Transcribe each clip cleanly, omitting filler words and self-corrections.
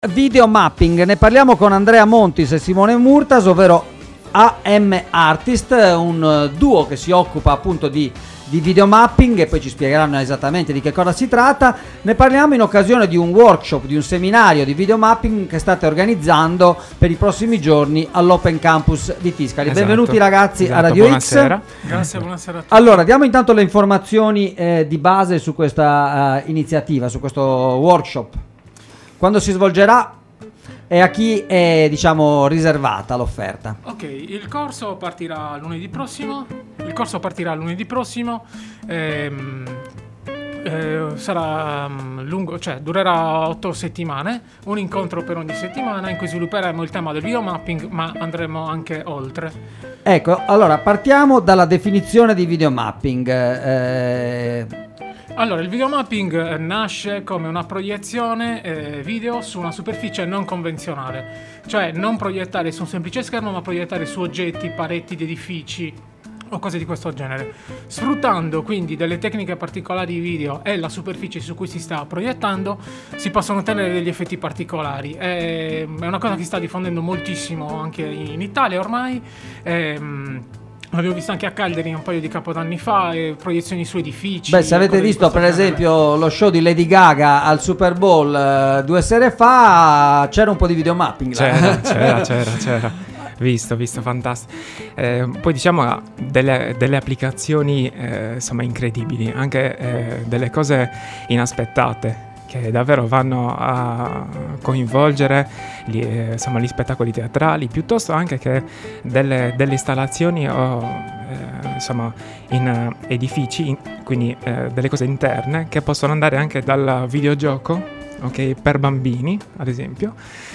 Video mapping, ne parliamo con Andrea Montis e Simone Murtas, ovvero AM Artist, un duo che si occupa appunto di video mapping, e poi ci spiegheranno esattamente di che cosa si tratta. Ne parliamo in occasione di un workshop, di un seminario di video mapping che state organizzando per i prossimi giorni all'Open Campus di Tiscali. Esatto. Benvenuti ragazzi a Radio buonasera. X. Grazie, buonasera a tutti. Allora, diamo intanto le informazioni di base su questa iniziativa, su questo workshop. Quando si svolgerà e a chi è, diciamo, riservata l'offerta? Ok, il corso partirà lunedì prossimo. Sarà lungo, cioè durerà 8 settimane, un incontro per ogni settimana in cui svilupperemo il tema del video mapping, ma andremo anche oltre. Ecco, allora partiamo dalla definizione di video mapping. Allora, il video mapping nasce come una proiezione video su una superficie non convenzionale, cioè non proiettare su un semplice schermo, ma proiettare su oggetti, pareti di edifici o cose di questo genere, sfruttando quindi delle tecniche particolari video e la superficie su cui si sta proiettando. Si possono ottenere degli effetti particolari. È una cosa che sta diffondendo moltissimo anche in Italia ormai. L'abbiamo visto anche a Cagliari un paio di capodanni fa, proiezioni su edifici. Beh, se avete visto per esempio lo show di Lady Gaga al Super Bowl 2 sere fa, c'era un po' di video mapping là. C'era. Visto, fantastico. Poi diciamo delle applicazioni insomma incredibili, anche delle cose inaspettate, che davvero vanno a coinvolgere gli spettacoli teatrali, piuttosto anche che delle installazioni insomma in edifici, quindi delle cose interne che possono andare anche dal videogioco, ok, per bambini ad esempio,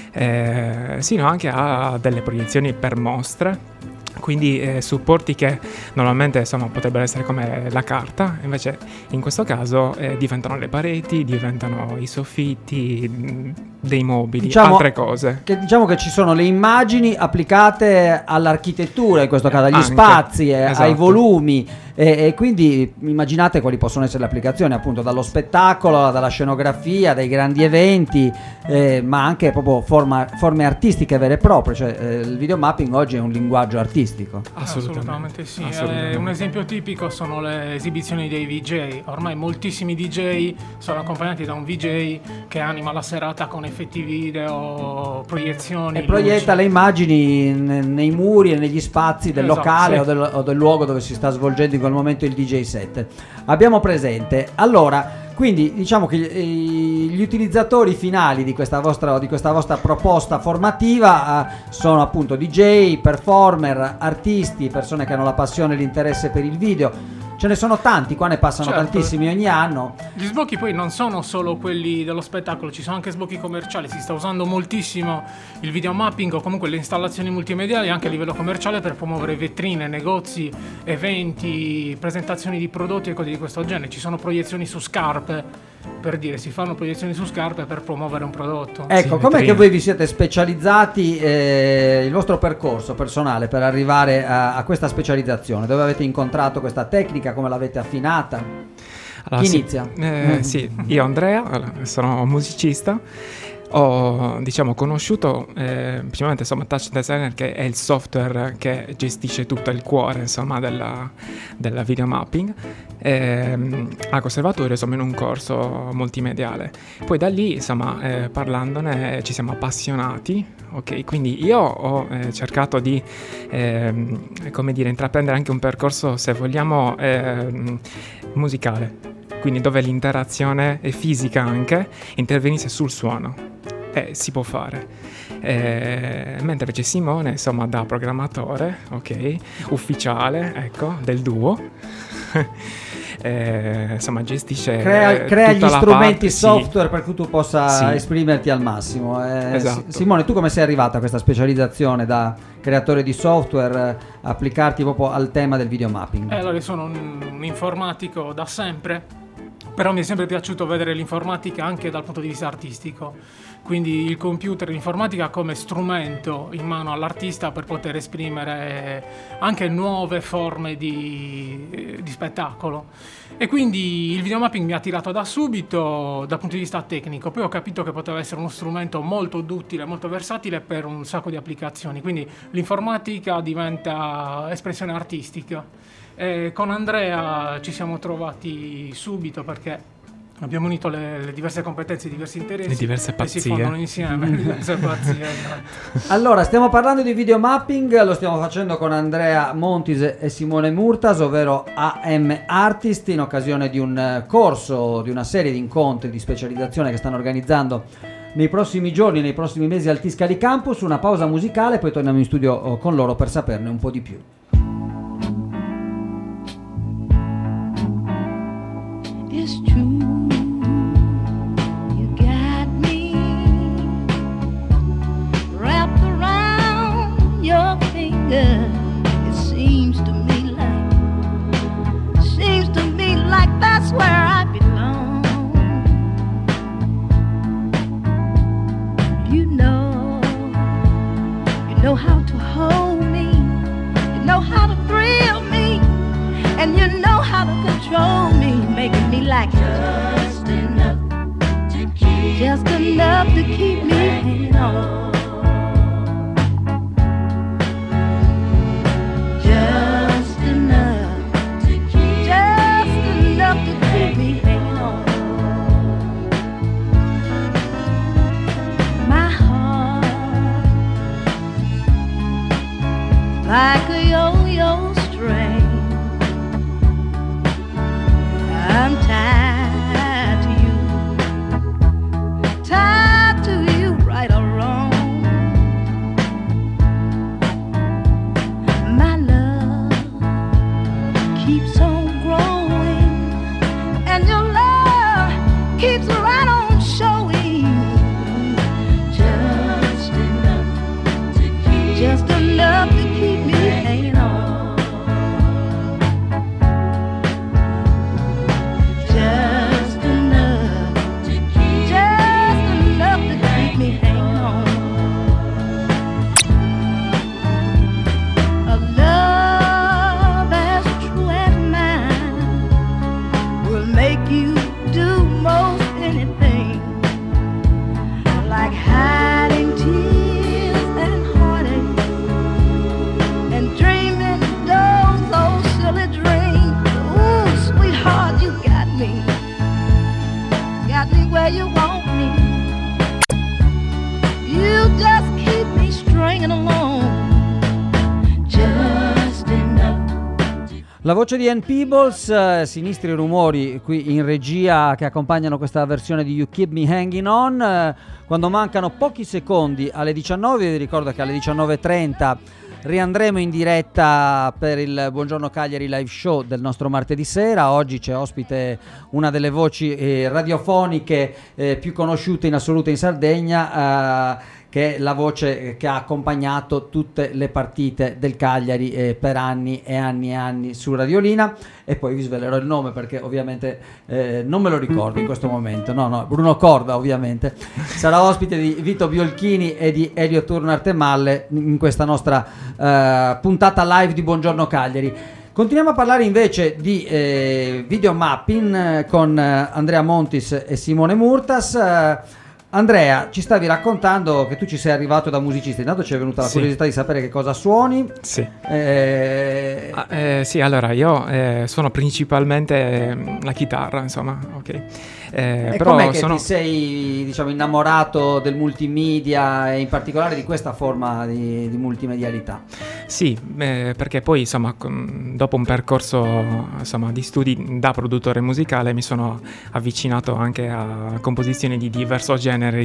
sino anche a delle proiezioni per mostre. Quindi supporti che normalmente insomma potrebbero essere come la carta, invece in questo caso diventano le pareti, diventano i soffitti, dei mobili, altre cose. Diciamo che ci sono le immagini applicate all'architettura, in questo caso agli Anche, spazi, esatto. ai volumi, e quindi immaginate quali possono essere le applicazioni, appunto dallo spettacolo, dalla scenografia, dai grandi eventi, ma anche proprio forme artistiche vere e proprie, cioè il video mapping oggi è un linguaggio artistico. Assolutamente sì. Assolutamente. Un esempio tipico sono le esibizioni dei VJ. Ormai moltissimi DJ sono accompagnati da un VJ che anima la serata con effetti video, proiezioni. E proietta le immagini nei muri e negli spazi del locale, sì, o del luogo dove si sta svolgendo in quel momento il DJ set. Abbiamo presente. Allora, quindi diciamo che gli utilizzatori finali di questa vostra proposta formativa sono appunto DJ, performer, artisti, persone che hanno la passione e l'interesse per il video. Ce ne sono tanti, qua ne passano tantissimi ogni anno. Gli sbocchi poi non sono solo quelli dello spettacolo, ci sono anche sbocchi commerciali. Si sta usando moltissimo il video mapping o comunque le installazioni multimediali anche a livello commerciale per promuovere vetrine, negozi, eventi, presentazioni di prodotti e cose di questo genere. Ci sono proiezioni su scarpe, per dire, si fanno proiezioni su scarpe per promuovere un prodotto. Ecco, sì, com'è che voi vi siete specializzati, il vostro percorso personale per arrivare a questa specializzazione? Dove avete incontrato questa tecnica? Come l'avete affinata? Allora, Chi inizia? Sì, io Andrea, sono musicista. Ho conosciuto principalmente Touch Designer, che è il software che gestisce tutto il cuore insomma della video mapping, al conservatorio, insomma, in un corso multimediale. Poi da lì insomma parlandone ci siamo appassionati, ok? Quindi io ho cercato di intraprendere anche un percorso, se vogliamo, musicale, quindi dove l'interazione è fisica, anche intervenisse sul suono. Si può fare, mentre invece Simone, insomma, da programmatore, ok, ufficiale, ecco, del duo, insomma, gestisce, crea gli strumenti software, sì, per cui tu possa esprimerti al massimo. Esatto. Simone, tu come sei arrivata a questa specializzazione da creatore di software, applicarti proprio al tema del video mapping? Allora, io sono un informatico da sempre, però mi è sempre piaciuto vedere l'informatica anche dal punto di vista artistico. quindi il computer, l'informatica come strumento in mano all'artista per poter esprimere anche nuove forme di spettacolo. E quindi il videomapping mi ha attirato da subito dal punto di vista tecnico, poi ho capito che poteva essere uno strumento molto duttile, molto versatile per un sacco di applicazioni, quindi l'informatica diventa espressione artistica. E con Andrea ci siamo trovati subito perché abbiamo unito le diverse competenze, i diversi interessi, le diverse pazzie. E si fondono insieme, le diverse pazzie. Allora, stiamo parlando di videomapping, lo stiamo facendo con Andrea Montis e Simone Murtas, ovvero AM Artist, in occasione di un corso, di una serie di incontri di specializzazione che stanno organizzando nei prossimi giorni, nei prossimi mesi al Tiscali Campus. Una pausa musicale, poi torniamo in studio con loro per saperne un po' di più. It's true. It seems to me like that's where I belong. You know how to hold me, you know how to thrill me, and you know how to control me, making me like just enough to keep me hanging on. Like a yo-yo string, I'm tied to you, right or wrong. My love keeps on growing, and your love keeps right on showing. Just enough to keep me hanging on. Just enough to keep me hanging on. A love as true as mine will make you do most anything, like hiding tears and heartache, and dreaming those old silly dreams. Ooh, sweetheart, you got me where you want me. You just keep me stringing along. Just enough. La voce di Ann Peebles, sinistri rumori qui in regia che accompagnano questa versione di You Keep Me Hanging On. Quando mancano pochi secondi alle 19, vi ricordo che alle 19:30 riandremo in diretta per il Buongiorno Cagliari live show del nostro martedì sera. Oggi c'è ospite una delle voci radiofoniche più conosciute in assoluto in Sardegna, che è la voce che ha accompagnato tutte le partite del Cagliari per anni e anni e anni su Radiolina. E poi vi svelerò il nome perché ovviamente non me lo ricordo in questo momento. No, Bruno Corda ovviamente. Sarà ospite di Vito Biolchini e di Elio Turner Temalle in questa nostra puntata live di Buongiorno Cagliari. Continuiamo a parlare invece di videomapping con Andrea Montis e Simone Murtas. Andrea, ci stavi raccontando che tu ci sei arrivato da musicista. Intanto ci è venuta la curiosità di sapere che cosa suoni. Sì. Sì, allora io suono principalmente la chitarra, insomma, ok. E però com'è che ti sei, diciamo, innamorato del multimedia e in particolare di questa forma di multimedialità? Sì, perché poi insomma dopo un percorso insomma di studi da produttore musicale mi sono avvicinato anche a composizioni di diverso genere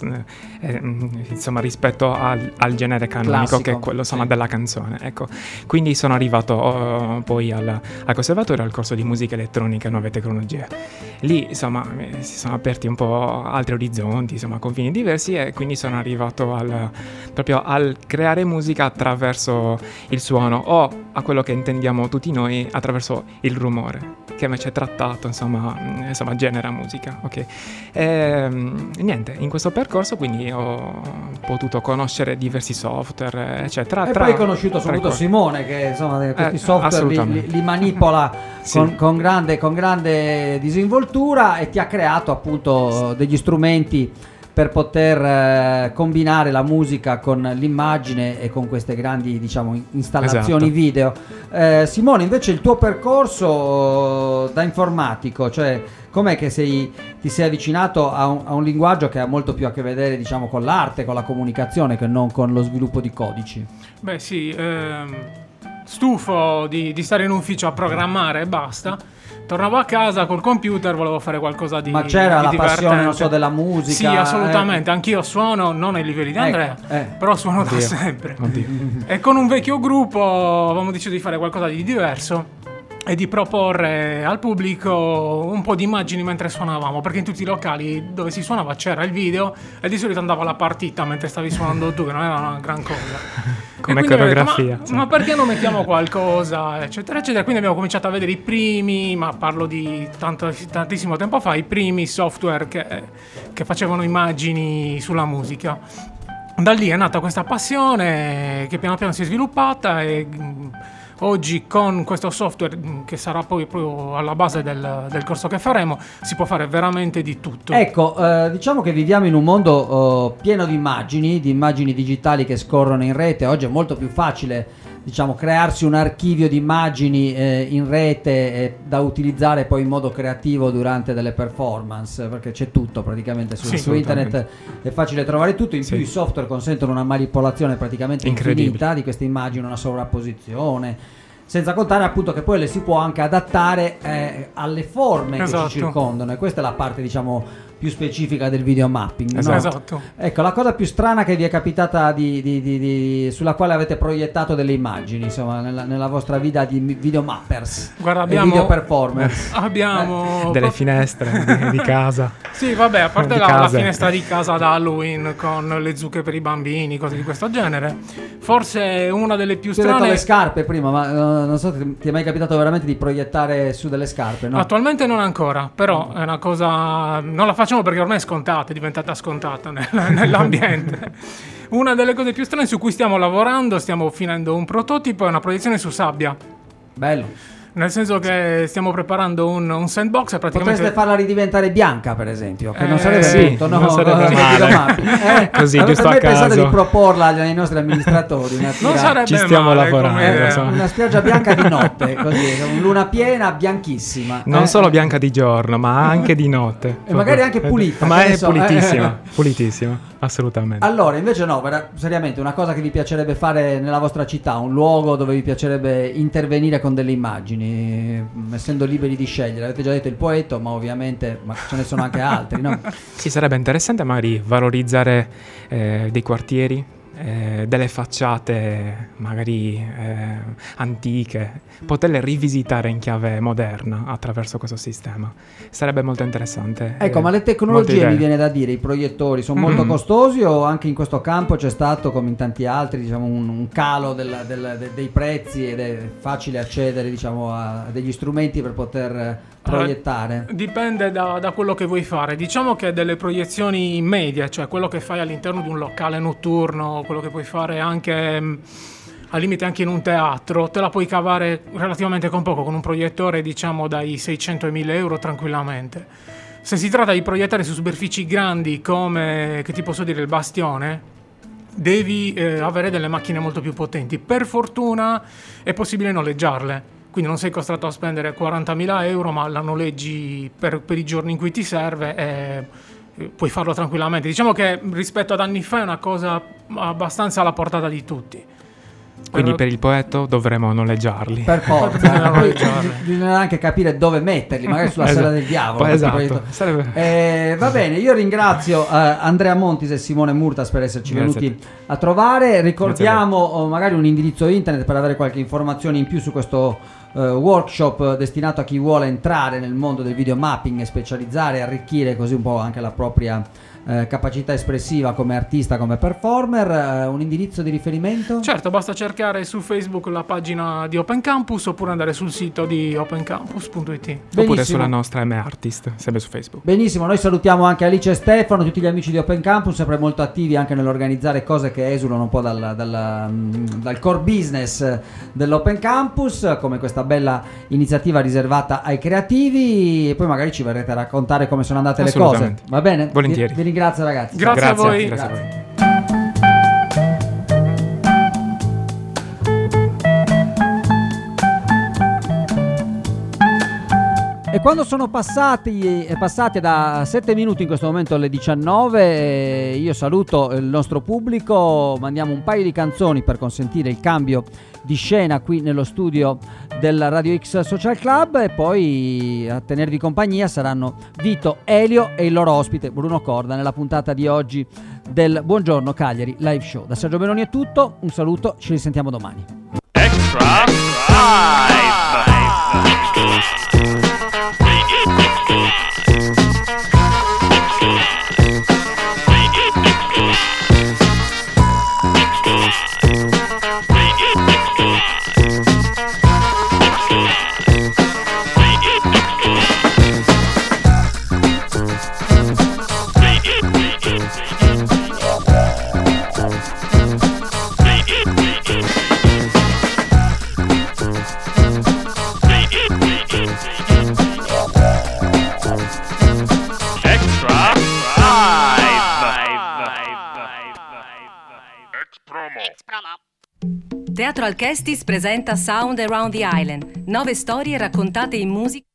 rispetto al genere canonico classico, che è quello insomma della canzone, ecco. Quindi sono arrivato poi al conservatorio, al corso di musica elettronica e nuove tecnologie. Lì insomma si sono aperti un po' altri orizzonti, insomma confini diversi, e quindi sono arrivato proprio al creare musica attraverso il suono, o a quello che intendiamo tutti noi attraverso il rumore. che invece è trattato, insomma genera musica, ok. Niente, in questo percorso quindi ho potuto conoscere diversi software, eccetera. E poi hai conosciuto soprattutto Simone, che insomma questi software li manipola sì. con grande disinvoltura, e ti ha creato appunto degli strumenti per poter combinare la musica con l'immagine e con queste grandi, diciamo, installazioni video. Simone, invece il tuo percorso da informatico, cioè com'è che ti sei avvicinato a un linguaggio che ha molto più a che vedere, diciamo, con l'arte, con la comunicazione, che non con lo sviluppo di codici? Beh sì, stufo di stare in ufficio a programmare e basta. Tornavo a casa col computer, volevo fare qualcosa di Ma c'era di la divertente. passione, non so, della musica? Sì, assolutamente, anch'io suono, non ai livelli di Andrea, però suono da sempre. Oddio. E con un vecchio gruppo avevamo deciso di fare qualcosa di diverso e di proporre al pubblico un po' di immagini mentre suonavamo, perché in tutti i locali dove si suonava c'era il video e di solito andava la partita mentre stavi suonando tu, che non era una gran cosa. Come coreografia. Ma perché non mettiamo qualcosa, eccetera, eccetera. Quindi abbiamo cominciato a vedere i primi, ma parlo di tantissimo tempo fa, i primi software che facevano immagini sulla musica. Da lì è nata questa passione che piano piano si è sviluppata, e oggi con questo software, che sarà poi proprio alla base del corso che faremo, si può fare veramente di tutto. Ecco, diciamo che viviamo in un mondo pieno di immagini digitali che scorrono in rete. Oggi è molto più facile, diciamo, crearsi un archivio di immagini in rete da utilizzare poi in modo creativo durante delle performance, perché c'è tutto praticamente su internet, è facile trovare tutto. In più i software consentono una manipolazione praticamente infinita di queste immagini, una sovrapposizione, senza contare appunto che poi le si può anche adattare alle forme che ci circondano, e questa è la parte, diciamo, più specifica del videomapping. Esatto. Ecco, la cosa più strana che vi è capitata sulla quale avete proiettato delle immagini, insomma, nella vostra vita di videomappers. Guarda, e video performers. Abbiamo delle finestre di casa. Sì, vabbè, a parte la finestra di casa da Halloween con le zucche per i bambini, cose di questo genere. Forse una delle più strane. Ti ho detto le scarpe prima, ma non so, ti è mai capitato veramente di proiettare su delle scarpe, no? Attualmente non ancora, però è una cosa, non la facciamo perché ormai è scontata, è diventata scontata nell'ambiente. Una delle cose più strane su cui stiamo lavorando, stiamo finendo un prototipo, è una proiezione su sabbia. Bello. Nel senso che stiamo preparando un sandbox, e praticamente potreste farla ridiventare bianca, per esempio, che non sarebbe brutto, no? Non sarebbe male. Così, giusto a caso. Pensate di proporla ai nostri amministratori? Non sarebbe Ci stiamo male, lavorando. Una spiaggia bianca di notte, così, luna piena, bianchissima. Non solo bianca di giorno, ma anche di notte. E magari anche pulita. Ma è pulitissima, pulitissima, assolutamente. Allora, invece no, seriamente, una cosa che vi piacerebbe fare nella vostra città, un luogo dove vi piacerebbe intervenire con delle immagini, essendo liberi di scegliere. Avete già detto il Poetto, ma ovviamente ce ne sono anche altri, no? Sì, sarebbe interessante magari valorizzare dei quartieri, delle facciate magari antiche, poterle rivisitare in chiave moderna attraverso questo sistema. Sarebbe molto interessante. Ecco, ma le tecnologie, mi viene da dire, i proiettori sono molto costosi, o anche in questo campo c'è stato, come in tanti altri, diciamo, un calo dei prezzi, ed è facile accedere, diciamo, a degli strumenti per poter proiettare? Dipende da quello che vuoi fare. Diciamo che delle proiezioni medie, cioè quello che fai all'interno di un locale notturno, quello che puoi fare anche al limite anche in un teatro, te la puoi cavare relativamente con poco, con un proiettore, diciamo, dai 600 ai 1000 euro tranquillamente. Se si tratta di proiettare su superfici grandi come, che ti posso dire, il Bastione, devi avere delle macchine molto più potenti. Per fortuna è possibile noleggiarle, quindi non sei costretto a spendere 40.000 euro, ma la noleggi per i giorni in cui ti serve e puoi farlo tranquillamente. Diciamo che rispetto ad anni fa è una cosa abbastanza alla portata di tutti. Quindi per il Poetto dovremo noleggiarli. Per forza. Poi bisogna anche capire dove metterli, magari sulla sella del diavolo. Esatto. Va bene, io ringrazio Andrea Montis e Simone Murtas per esserci venuti a trovare. Ricordiamo magari un indirizzo internet per avere qualche informazione in più su questo workshop destinato a chi vuole entrare nel mondo del videomapping e specializzare e arricchire così un po' anche la propria capacità espressiva come artista, come performer, un indirizzo di riferimento? Certo, basta cercare su Facebook la pagina di Open Campus oppure andare sul sito di opencampus.it. Oppure sulla nostra M-Artist, sempre su Facebook. Benissimo, noi salutiamo anche Alice e Stefano, tutti gli amici di Open Campus, sempre molto attivi anche nell'organizzare cose che esulano un po' dal core business dell'Open Campus, come questa bella iniziativa riservata ai creativi, e poi magari ci verrete a raccontare come sono andate le cose. Va bene? Volentieri. Vi ringrazio ragazzi. Grazie a voi. Grazie a voi. E quando sono passati da 7 minuti in questo momento alle 19, io saluto il nostro pubblico, mandiamo un paio di canzoni per consentire il cambio di scena qui nello studio del Radio X Social Club, e poi a tenervi compagnia saranno Vito, Elio e il loro ospite Bruno Corda nella puntata di oggi del Buongiorno Cagliari Live Show. Da Sergio Benoni è tutto, un saluto, ci risentiamo domani. Extra Teatro Alchestis presenta Sound Around the Island, 9 storie raccontate in musica.